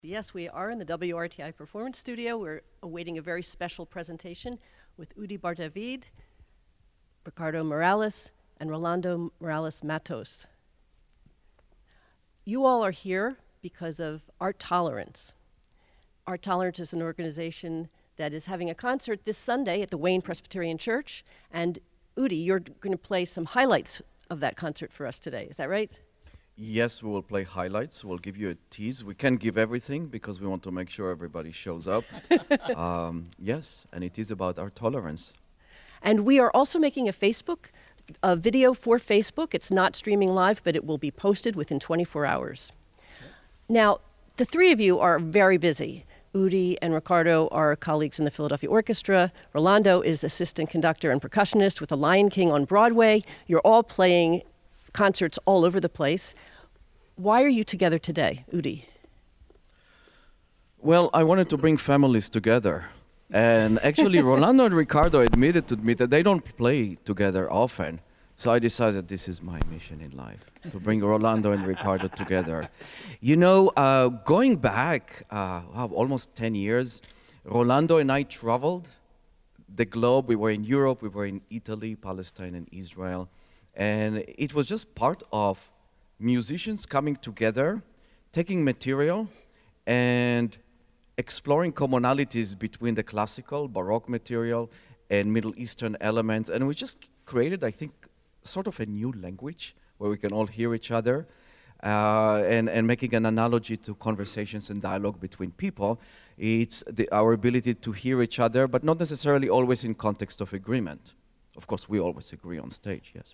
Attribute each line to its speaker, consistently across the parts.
Speaker 1: Yes, we are in the WRTI Performance Studio. We're awaiting a very special presentation with Udi Bar-David, Ricardo Morales, and Rolando Morales Matos. You all are here because of Art Tolerance. Art Tolerance is an organization that is having a concert this Sunday at the Wayne Presbyterian Church. And Udi, you're going to play some highlights of that concert for us today. Is that right?
Speaker 2: Yes, we will play highlights. We'll give you a tease. We can't give everything because we want to make sure everybody shows up. Yes, and it is about our tolerance.
Speaker 1: And we are also making a video for Facebook. It's not streaming live, but it will be posted within 24 hours. Now, the three of you are very busy. Udi and Ricardo are colleagues in the Philadelphia Orchestra. Rolando is assistant conductor and percussionist with The Lion King on Broadway. You're all playing concerts all over the place. Why are you together today, Udi?
Speaker 2: Well, I wanted to bring families together. And actually, Rolando and Ricardo admitted to me that they don't play together often. So I decided this is my mission in life, to bring Rolando and Ricardo together. You know, going back almost 10 years, Rolando and I traveled the globe. We were in Europe, we were in Italy, Palestine, and Israel. And it was just part of musicians coming together, taking material, and exploring commonalities between the classical, Baroque material, and Middle Eastern elements. And we just created, I think, sort of a new language where we can all hear each other, and making an analogy to conversations and dialogue between people. It's our ability to hear each other, but not necessarily always in context of agreement. Of course, we always agree on stage, yes.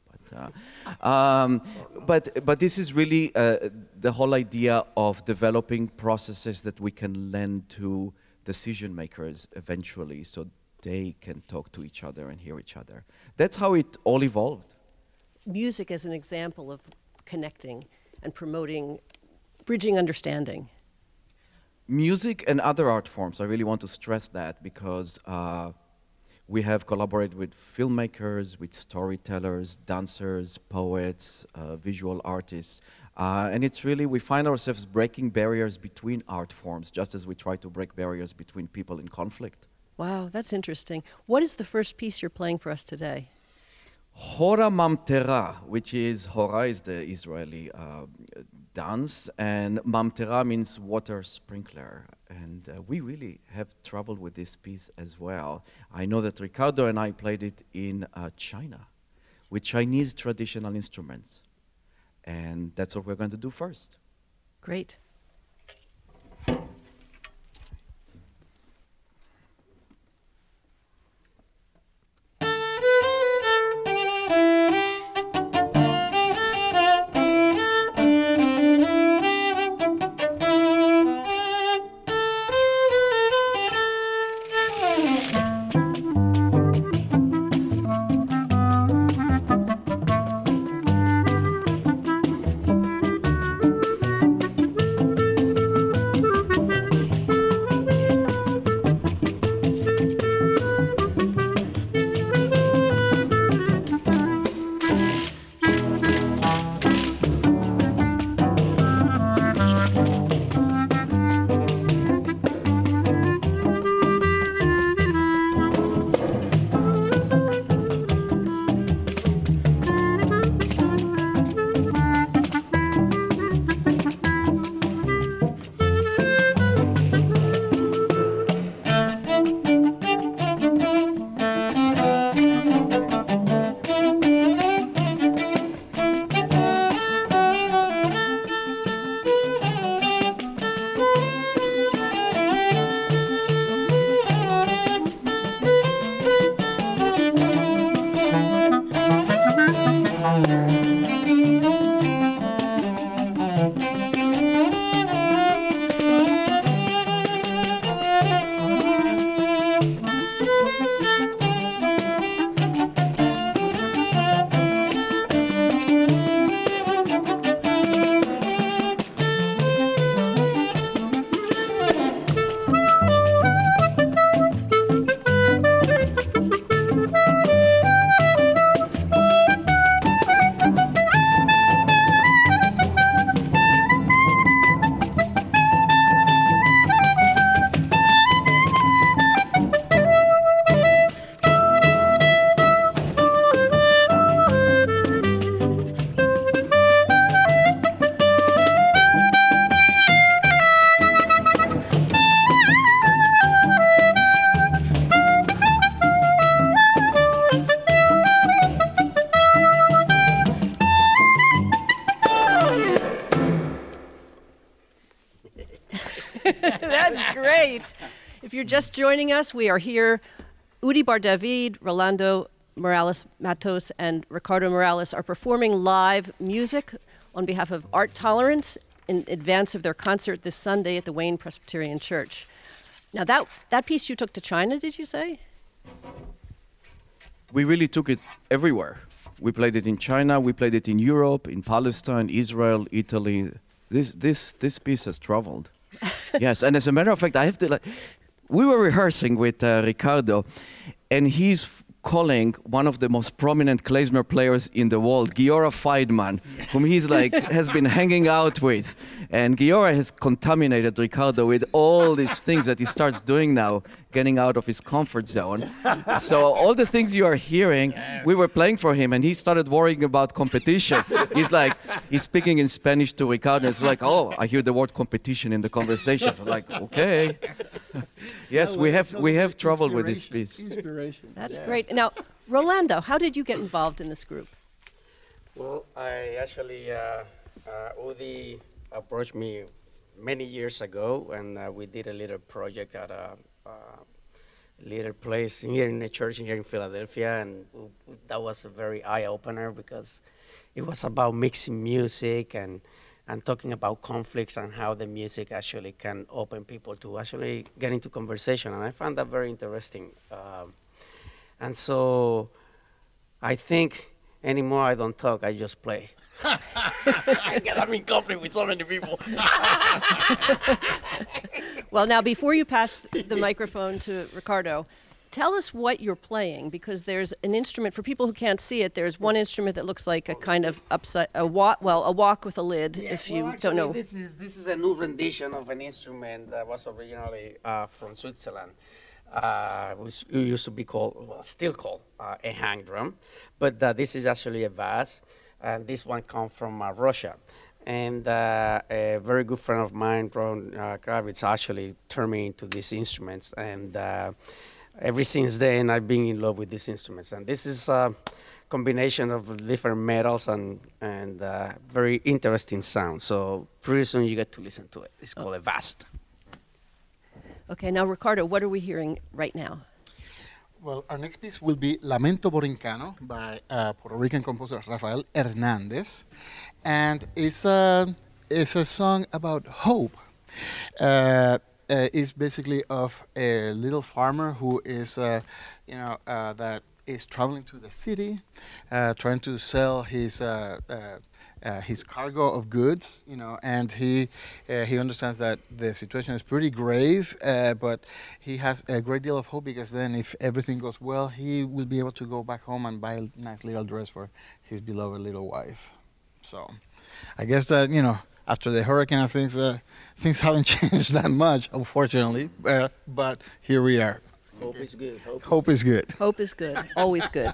Speaker 2: But this is really the whole idea of developing processes that we can lend to decision makers eventually, so they can talk to each other and hear each other. That's how it all evolved.
Speaker 1: Music as an example of connecting and promoting, bridging understanding.
Speaker 2: Music and other art forms, I really want to stress that because we have collaborated with filmmakers, with storytellers, dancers, poets, visual artists. And it's really, we find ourselves breaking barriers between art forms, just as we try to break barriers between people in conflict.
Speaker 1: Wow, that's interesting. What is the first piece you're playing for us today?
Speaker 2: Hora Mamtera, which is, Hora is the Israeli dance, and Mamtera means water sprinkler. And we really have trouble with this piece as well. I know that Ricardo and I played it in China with Chinese traditional instruments. And that's what we're going to do first.
Speaker 1: Great. That's great. If you're just joining us, we are here. Udi Bar David, Rolando Morales Matos, and Ricardo Morales are performing live music on behalf of Art Tolerance in advance of their concert this Sunday at the Wayne Presbyterian Church. Now, that piece you took to China, did you say?
Speaker 2: We really took it everywhere. We played it in China, we played it in Europe, in Palestine, Israel, Italy. This piece has traveled. Yes, and as a matter of fact, I have to we were rehearsing with Ricardo, and he's calling one of the most prominent klezmer players in the world, Giora Feidman, whom he's has been hanging out with. And Giora has contaminated Ricardo with all these things that he starts doing now, getting out of his comfort zone. So all the things you are hearing, we were playing for him, and he started worrying about competition. He's speaking in Spanish to Ricardo. It's like, oh, I hear the word competition in the conversation. I'm like, okay. Yes, we have trouble with this piece.
Speaker 3: Inspiration.
Speaker 1: That's great. Now, Rolando, how did you get involved in this group?
Speaker 4: Well, I actually, Udi approached me many years ago, and we did a little project at a little place here in a church here in Philadelphia, and that was a very eye-opener because it was about mixing music and talking about conflicts and how the music actually can open people to actually get into conversation, and I found that very interesting. And so I think anymore I don't talk, I just play. Because I'm in conflict with so many people.
Speaker 1: Well, now, before you pass the microphone to Ricardo, tell us what you're playing, because there's an instrument, for people who can't see it, there's one instrument that looks like a kind of a walk with a lid, if you don't know.
Speaker 4: This is a new rendition of an instrument that was originally from Switzerland. Which used to be called, well, still called a hang drum, but this is actually a bass, and this one comes from Russia. And a very good friend of mine, Ron Kravitz, actually turned me into these instruments, and ever since then I've been in love with these instruments. And this is a combination of different metals and very interesting sound. So pretty soon you get to listen to it. It's called a vast.
Speaker 1: Okay, now, Ricardo, what are we hearing right now?
Speaker 3: Well, our next piece will be Lamento Borincano by Puerto Rican composer Rafael Hernandez. And it's a song about hope. It's basically of a little farmer who is, that is traveling to the city, trying to sell his cargo of goods, and he understands that the situation is pretty grave, but he has a great deal of hope, because then if everything goes well, he will be able to go back home and buy a nice little dress for his beloved little wife. So I guess that, after the hurricane, things haven't changed that much, unfortunately, but here we are.
Speaker 4: Hope is good.
Speaker 3: Hope is good.
Speaker 1: Hope is good, always good.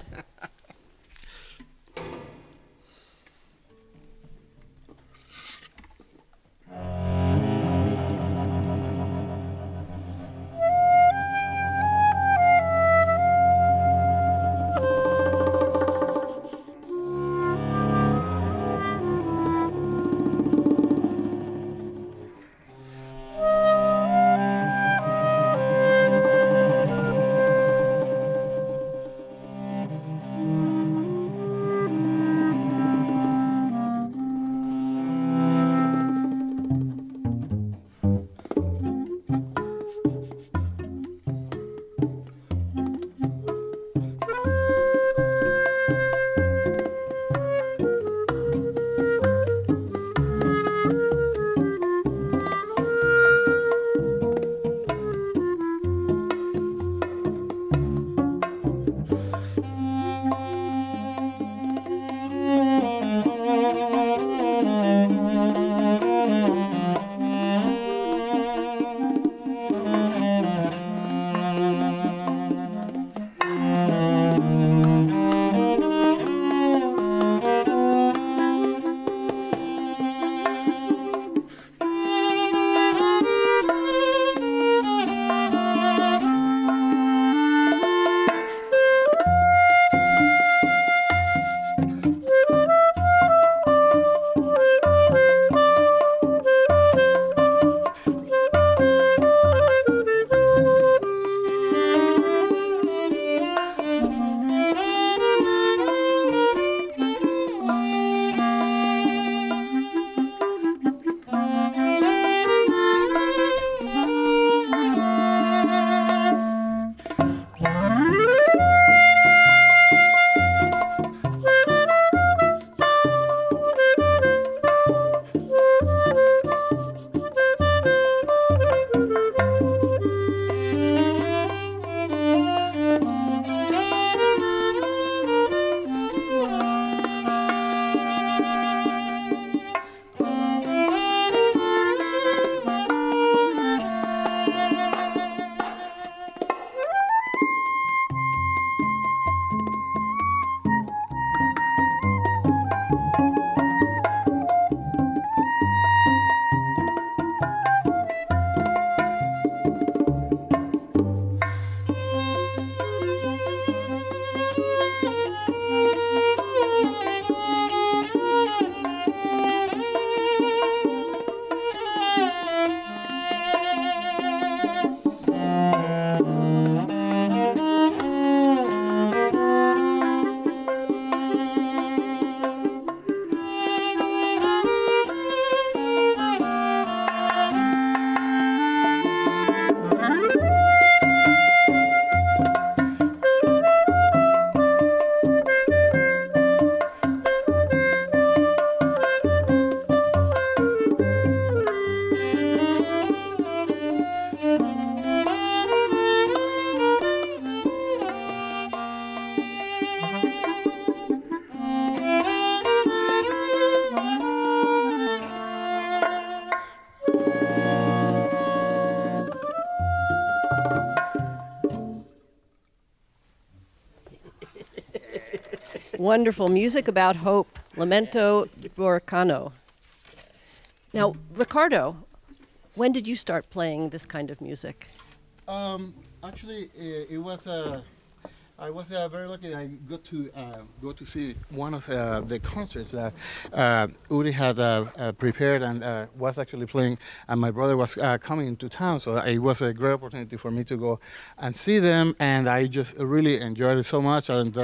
Speaker 1: Wonderful. Music about hope. Lamento Borcano. Now, Ricardo, when did you start playing this kind of music?
Speaker 3: Actually, it was. I was very lucky. I got to go to see one of the concerts that Uri had prepared and was actually playing, and my brother was coming into town, so it was a great opportunity for me to go and see them, and I just really enjoyed it so much. And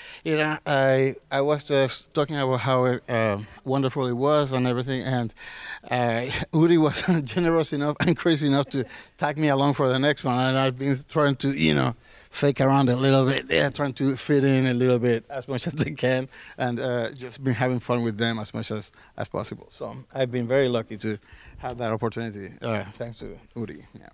Speaker 3: I was just talking about how wonderful it was and everything, and Uri was generous enough and crazy enough to tag me along for the next one, and I've been trying to fake around a little bit, trying to fit in a little bit as much as I can, and just been having fun with them as much as possible. So I've been very lucky to have that opportunity, thanks to Uri. Yeah.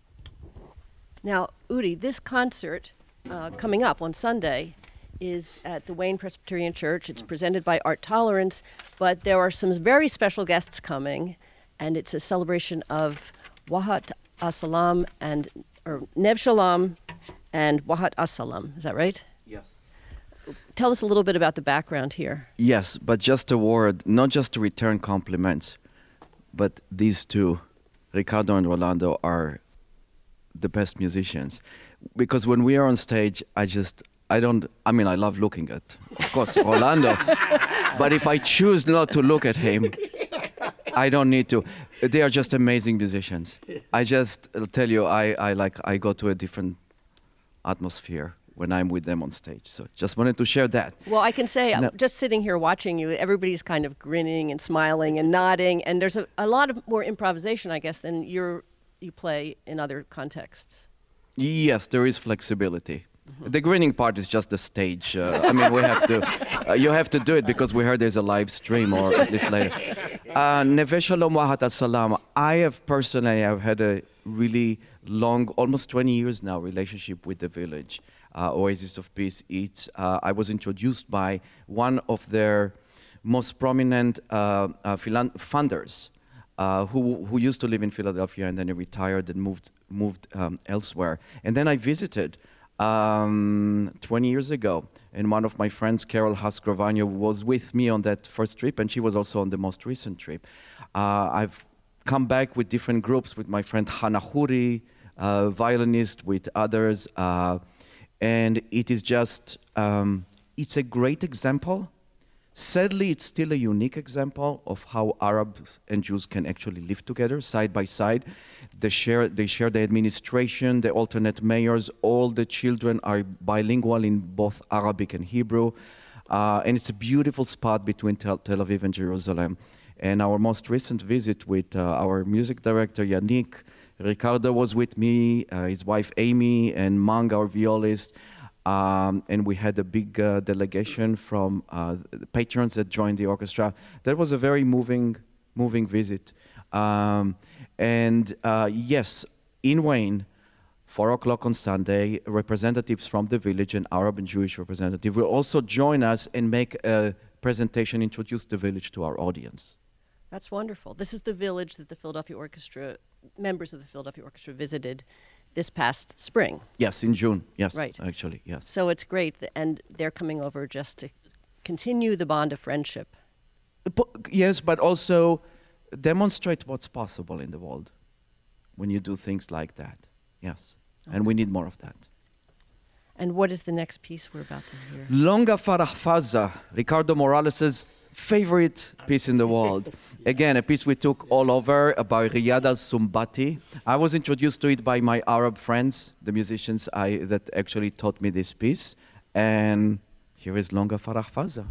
Speaker 1: Now, Uri, this concert coming up on Sunday is at the Wayne Presbyterian Church. It's presented by Art Tolerance, but there are some very special guests coming, and it's a celebration of Wahat Asalam or Nev Shalom and Wahat Asalam. Is that right?
Speaker 2: Yes.
Speaker 1: Tell us a little bit about the background here.
Speaker 2: Yes, but just a word, not just to return compliments, but these two, Ricardo and Rolando, are the best musicians. Because when we are on stage, I love looking at, of course, Rolando. But if I choose not to look at him, I don't need to. They are just amazing musicians. I'll tell you, I go to a different atmosphere when I'm with them on stage. So just wanted to share that.
Speaker 1: Well, I can say, just sitting here watching you, everybody's kind of grinning and smiling and nodding, and there's a lot of more improvisation, I guess, than you play in other contexts.
Speaker 2: Yes, there is flexibility. Mm-hmm. The grinning part is just the stage. We have to, you have to do it because we heard there's a live stream, or at least later. Neve Shalom Wahat Salam. I've had a really long, almost 20 years now, relationship with the village. Oasis of Peace Eats. I was introduced by one of their most prominent funders, who used to live in Philadelphia, and then he retired and moved elsewhere. And then I visited 20 years ago, and one of my friends, Carol Haas-Gravano, was with me on that first trip, and she was also on the most recent trip. I've come back with different groups, with my friend Hannah Huri, violinist, with others, and it is just, it's a great example. Sadly, it's still a unique example of how Arabs and Jews can actually live together side by side. They share the administration, the alternate mayors. All the children are bilingual in both Arabic and Hebrew. And it's a beautiful spot between Tel Aviv and Jerusalem. And our most recent visit with our music director, Yannick, Ricardo was with me, his wife Amy, and Mang, our violist. And we had a big delegation from the patrons that joined the orchestra. That was a very moving visit. Yes, in Wayne, 4 o'clock on Sunday, representatives from the village and Arab and Jewish representatives will also join us and make a presentation, introduce the village to our audience.
Speaker 1: That's wonderful. This is the village that the Philadelphia Orchestra, members of the Philadelphia Orchestra visited this past spring.
Speaker 2: Yes, in June. Yes,
Speaker 1: right.
Speaker 2: Actually, yes.
Speaker 1: So it's great, and they're coming over just to continue the bond of friendship.
Speaker 2: Yes, but also demonstrate what's possible in the world when you do things like that. Yes, okay. And we need more of that.
Speaker 1: And what is the next piece we're about to hear?
Speaker 2: Longa Farah Faza, Ricardo Morales' favorite piece in the world. Again, a piece we took all over by Riyad al-Sumbati. I was introduced to it by my Arab friends, the musicians that actually taught me this piece. And here is Longa Farah Faza.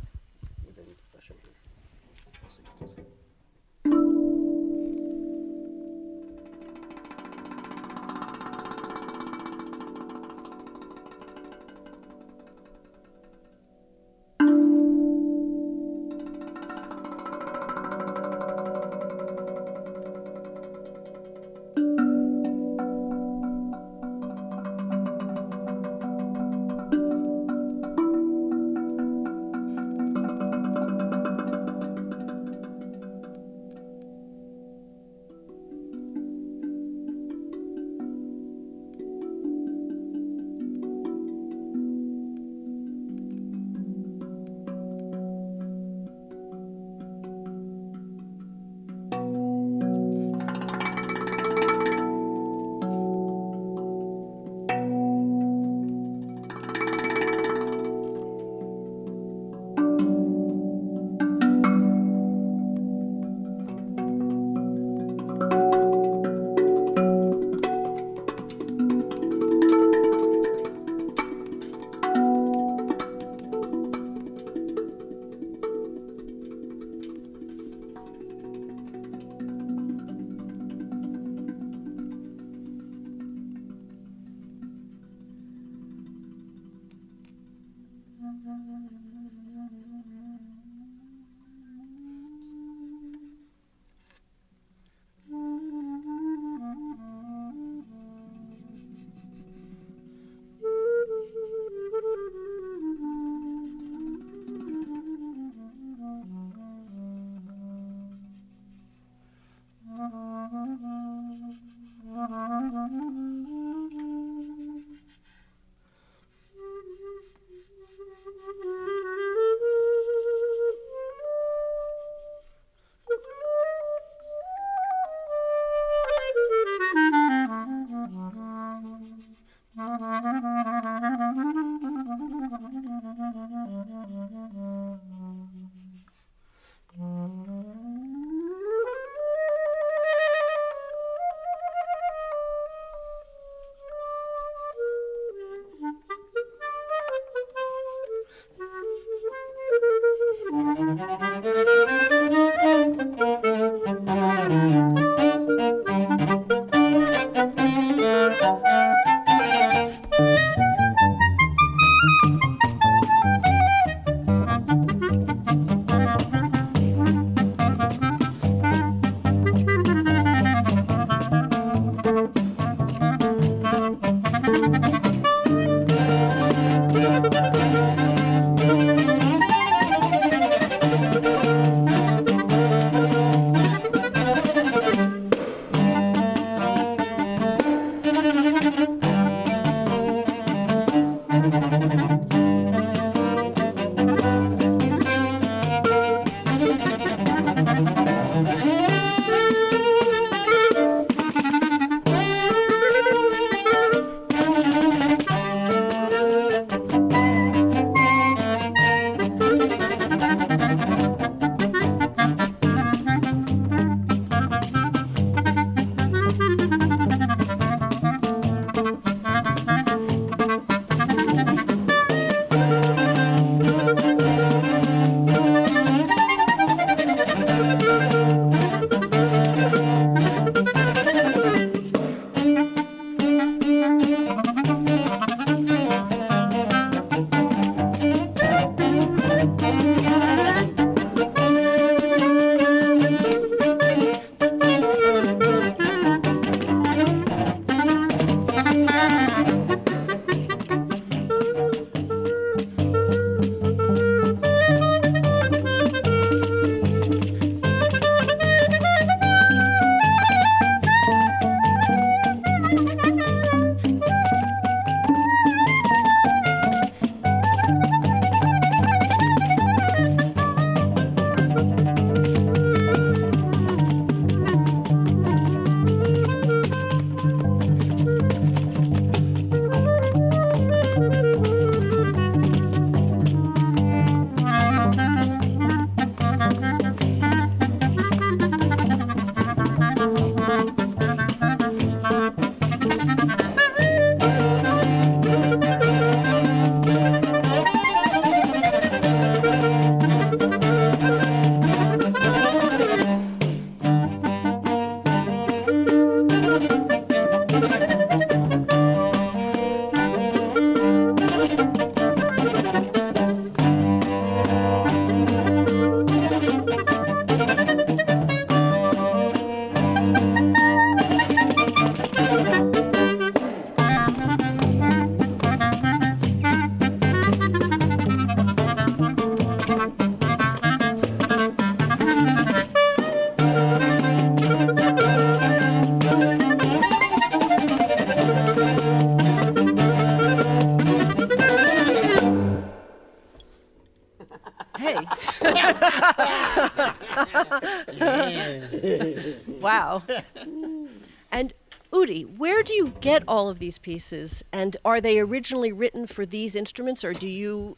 Speaker 1: Wow. And Udi, where do you get all of these pieces? And are they originally written for these instruments, or do you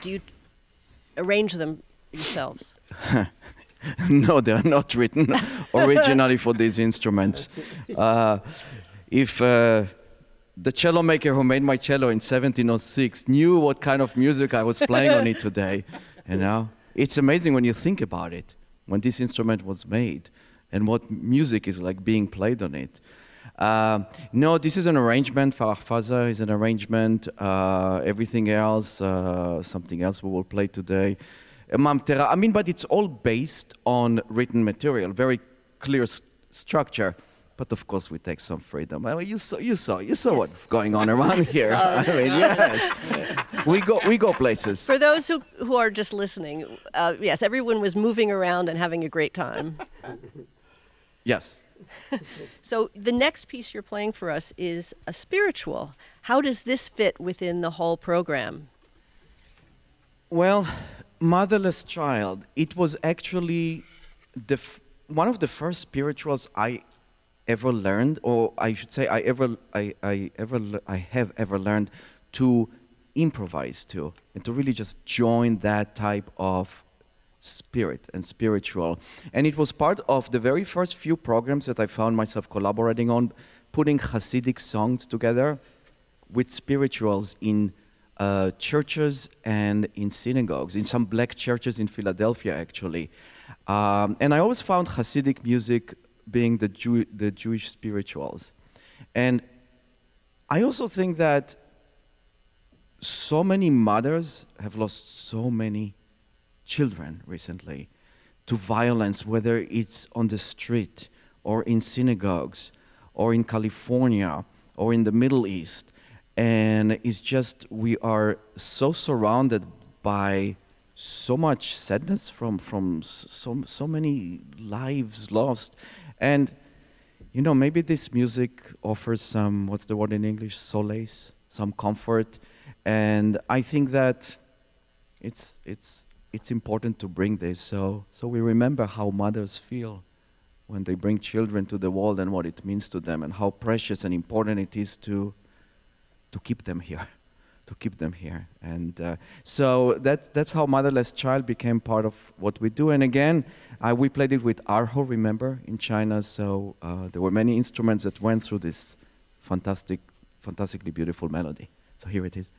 Speaker 1: arrange them yourselves?
Speaker 2: No, they are not written originally for these instruments. If the cello maker who made my cello in 1706 knew what kind of music I was playing on it today, it's amazing when you think about it, when this instrument was made and what music is like being played on it. No, this is an arrangement. Farahfaza is an arrangement. Everything else, something else we will play today. Mamtera, but it's all based on written material, very clear structure. But of course, we take some freedom. You saw what's going on around here. Yes, we go places.
Speaker 1: For those who are just listening, yes, everyone was moving around and having a great time.
Speaker 2: Yes.
Speaker 1: So the next piece you're playing for us is a spiritual. How does this fit within the whole program?
Speaker 2: Well, Motherless Child. It was actually one of the first spirituals I ever learned, or I should say I have ever learned to improvise to, and to really just join that type of spirit and spiritual. And it was part of the very first few programs that I found myself collaborating on, putting Hasidic songs together with spirituals in churches and in synagogues, in some black churches in Philadelphia, actually. And I always found Hasidic music being the Jewish spirituals. And I also think that so many mothers have lost so many children recently to violence, whether it's on the street or in synagogues or in California or in the Middle East. And it's just, we are so surrounded by so much sadness from so many lives lost. And, maybe this music offers some, what's the word in English, solace, some comfort. And I think that it's important to bring this, so we remember how mothers feel when they bring children to the world and what it means to them and how precious and important it is to keep them here. And so that's how Motherless Child became part of what we do. And again, we played it with Arho, remember, in China. So there were many instruments that went through this fantastically beautiful melody. So here it is.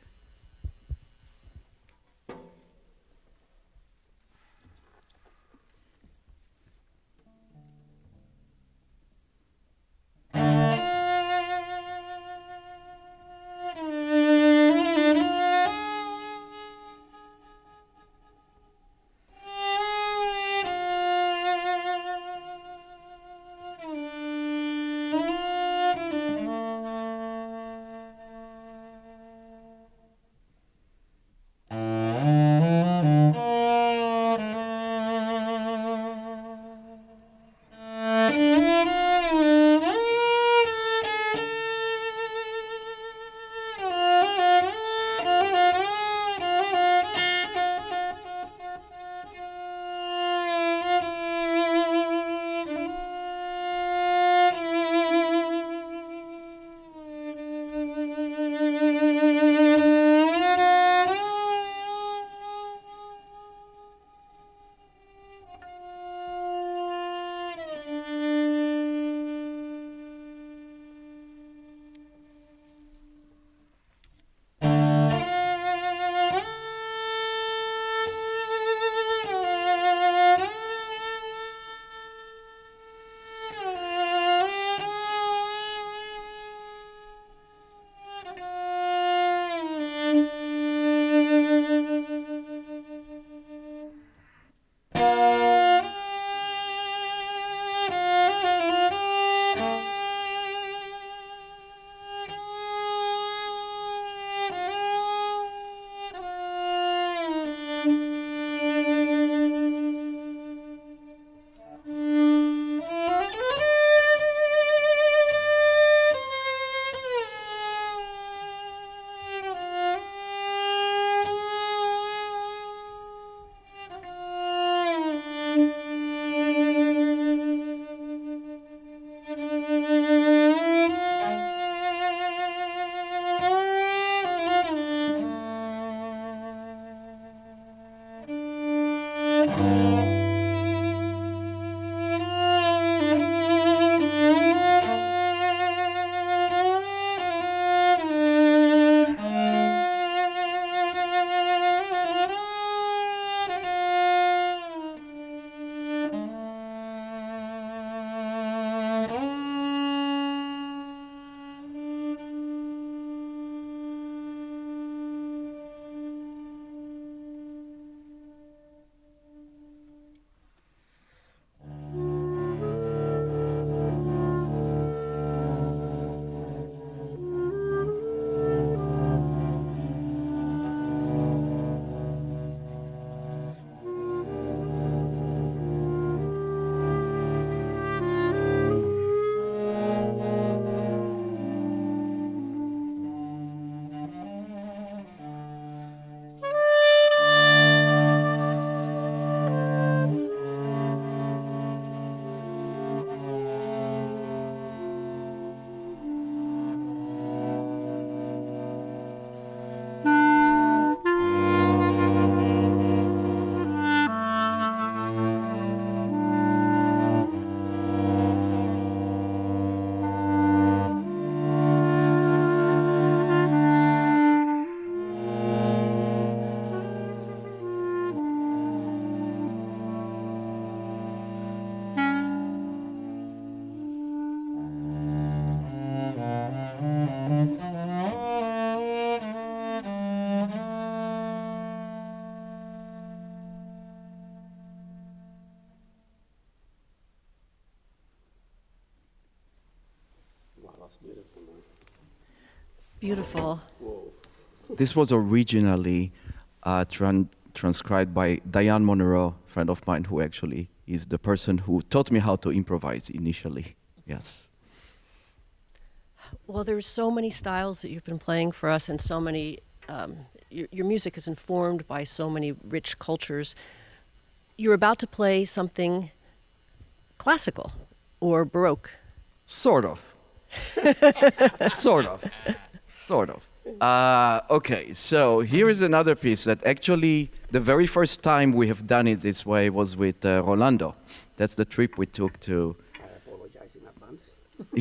Speaker 1: Beautiful.
Speaker 2: This was originally transcribed by Diane Monroe, a friend of mine who actually is the person who taught me how to improvise initially. Yes.
Speaker 1: Well, there's so many styles that you've been playing for us, and so many. Your music is informed by so many rich cultures. You're about to play something classical or Baroque.
Speaker 2: Sort of. Sort of. Sort of. Okay, so here is another piece that actually the very first time we have done it this way was with Rolando. That's the trip we took to.
Speaker 4: I apologize in advance.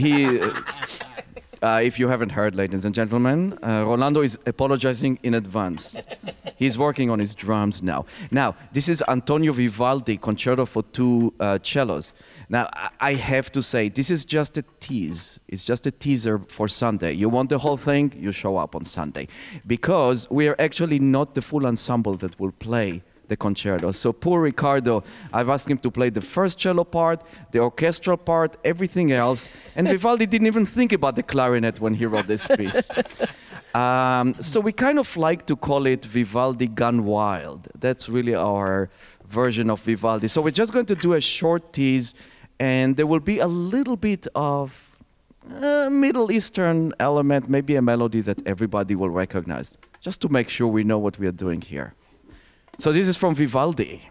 Speaker 2: If you haven't heard, ladies and gentlemen, Rolando is apologizing in advance. He's working on his drums now. Now, this is Antonio Vivaldi Concerto for two cellos. Now, I have to say, this is just a tease. It's just a teaser for Sunday. You want the whole thing, you show up on Sunday. Because we are actually not the full ensemble that will play the concerto. So poor Ricardo, I've asked him to play the first cello part, the orchestral part, everything else. And Vivaldi didn't even think about the clarinet when he wrote this piece. So we kind of like to call it Vivaldi Gone Wild. That's really our version of Vivaldi. So we're just going to do a short tease, and there will be a little bit of Middle Eastern element, maybe a melody that everybody will recognize, just to make sure we know what we are doing here. So this is from Vivaldi.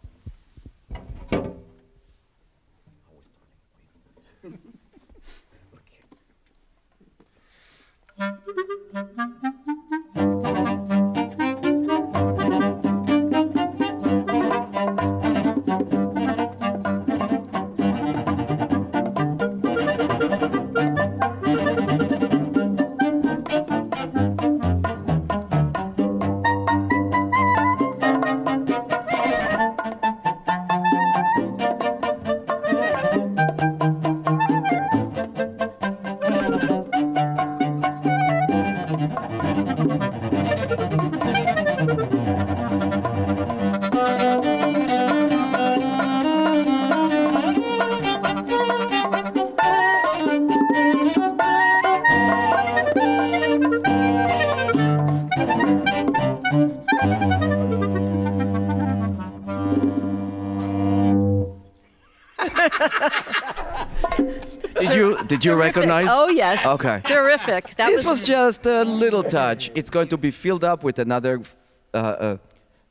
Speaker 2: Did you recognize?
Speaker 1: Oh, yes.
Speaker 2: Okay.
Speaker 1: Terrific.
Speaker 2: This was just a little touch. It's going to be filled up with another, a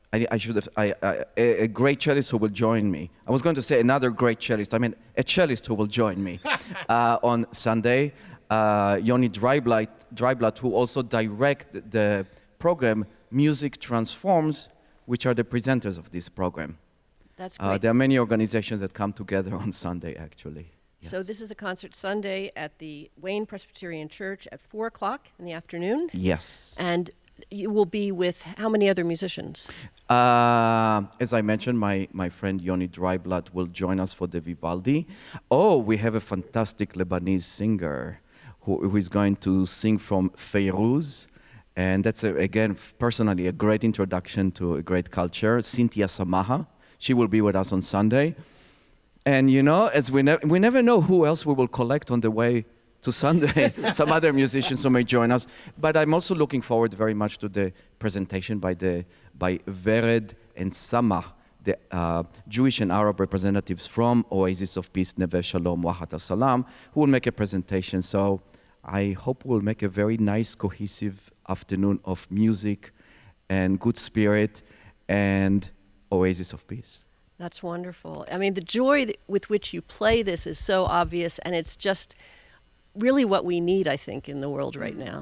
Speaker 2: great cellist who will join me. I was going to say another great cellist. I mean, a cellist who will join me on Sunday. Yoni Dreiblatt, who also direct the program Music Transforms, which are the presenters of this program.
Speaker 1: That's great.
Speaker 2: There are many organizations that come together on Sunday, actually. Yes.
Speaker 1: So this is a concert Sunday at the Wayne Presbyterian Church at 4 o'clock in the afternoon.
Speaker 2: Yes.
Speaker 1: And you will be with how many other musicians?
Speaker 2: As I mentioned, my friend Yoni Dreiblatt will join us for the Vivaldi. Oh, we have a fantastic Lebanese singer who is going to sing from Feiruz. And that's, again, personally, a great introduction to a great culture. Cynthia Samaha. She will be with us on Sunday. And, you know, as we never know who else we will collect on the way to Sunday, some other musicians who may join us. But I'm also looking forward very much to the presentation by Vered and Sama, the Jewish and Arab representatives from Oasis of Peace, Neve Shalom, Wahat al-Salam, who will make a presentation. So I hope we'll make a very nice, cohesive afternoon of music and good spirit and Oasis of Peace.
Speaker 1: That's wonderful. I mean, the joy with which you play this is so obvious, and it's just really what we need, I think, in the world right now.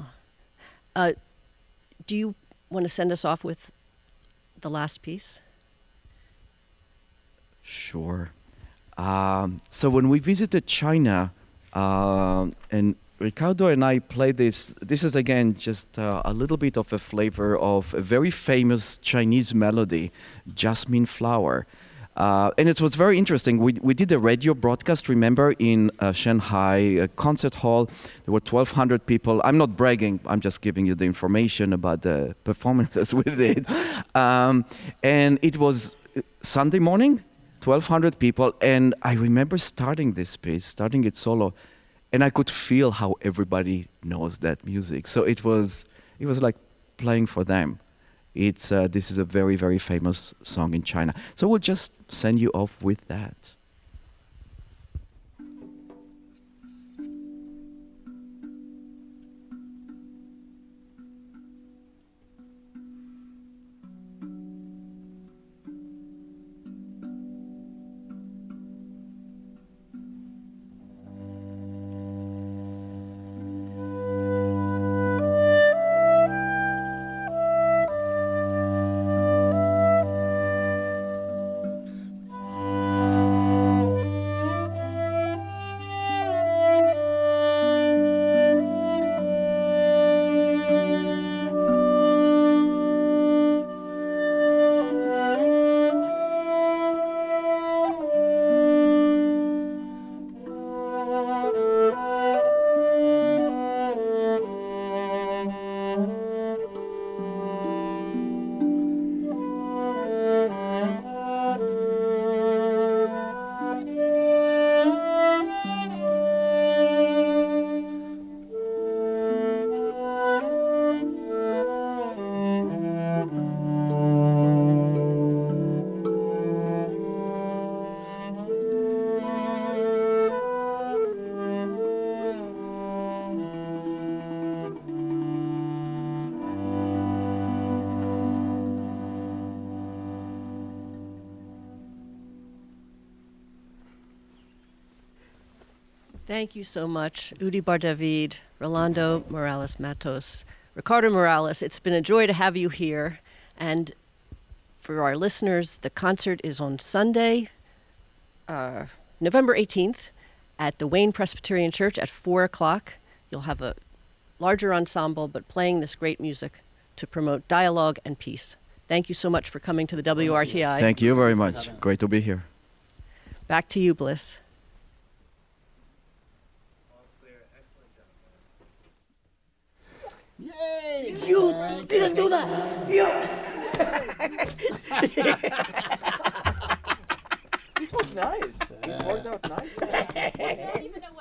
Speaker 1: Do you want to send us off with the last piece?
Speaker 2: Sure. So when we visited China, and Ricardo and I played this is again just a little bit of a flavor of a very famous Chinese melody, Jasmine Flower. And it was very interesting. We did a radio broadcast, remember, in Shanghai, a concert hall. There were 1,200 people. I'm not bragging. I'm just giving you the information about the performances we did. And it was Sunday morning, 1,200 people. And I remember starting this piece, starting it solo. and I could feel how everybody knows that music. So it was like playing for them. This is a very, very famous song in China. So we'll just send you off with that.
Speaker 1: Thank you so much, Udi Bar-David, Rolando Morales Matos, Ricardo Morales. It's been a joy to have you here. And for our listeners, the concert is on Sunday, November 18th at the Wayne Presbyterian Church at 4 o'clock. You'll have a larger ensemble, but playing this great music to promote dialogue and peace. Thank you so much for coming to the WRTI.
Speaker 2: Thank you very much. Great to be here.
Speaker 1: Back to you, Bliss.
Speaker 3: Yay!
Speaker 5: You didn't do that.
Speaker 2: This was nice. It worked out nice.
Speaker 5: I don't even know